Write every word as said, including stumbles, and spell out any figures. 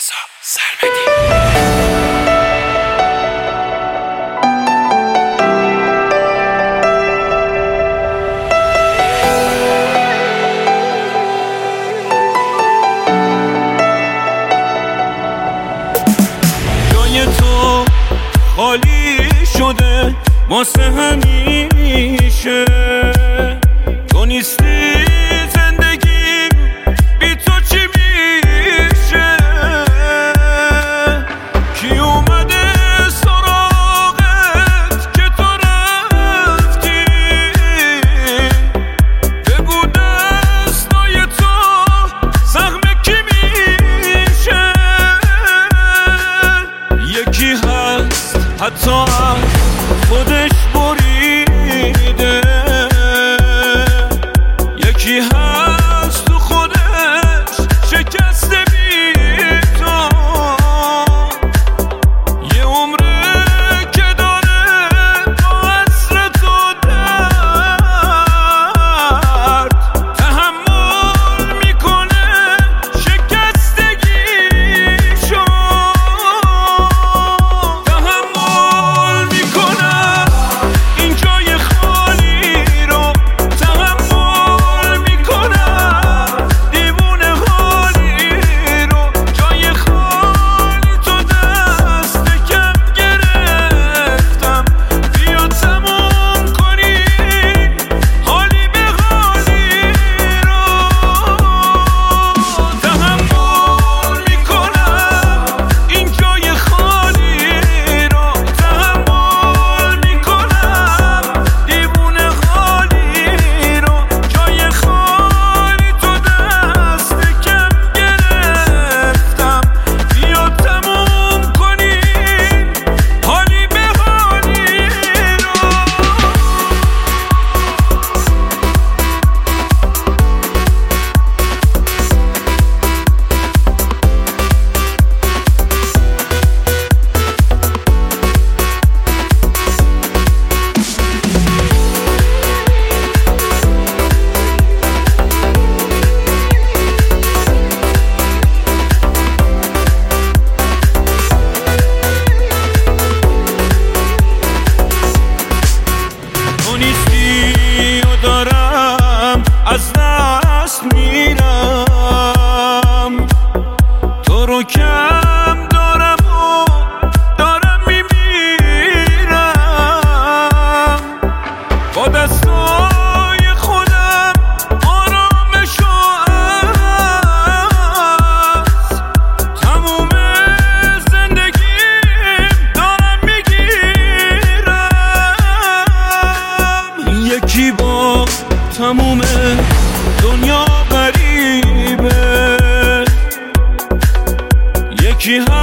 رضا سرمدی. جای تو خالی شده واسه همیشه، تو نیستی زندگیم بی تو چی میشه؟ کی اومده سراغت که تو رفتی؟ بگو دستای تو زخم کی میشه؟ یکی هست حتی از خودش بریده، یکی هست تو خودش شکسته بی تو، یه عمره که داره با عصر تو درد تحمل میکنه شکستگیشو، تحمل میکنم این جای خالی رو، تحمل میکنم دیوونه حالی رو، جای خالی تو دست کم گرفتم، بیا تموم کنی حالی به حالی رو، تحمل میکنم این جای خالی رو، تحمل میکنم دیوونه حالی رو، جای خالی تو دست کم گرفتم، بیا تموم کنی حالی به حالی رو. تو نیستی و دارم از دست میرم، تو رو کم دارم و دارم میمیرم، با دستای خودم آرامشو از تموم زندگیم دارم میگیرم، یکی با تموم دنیا غریبه، یکی هم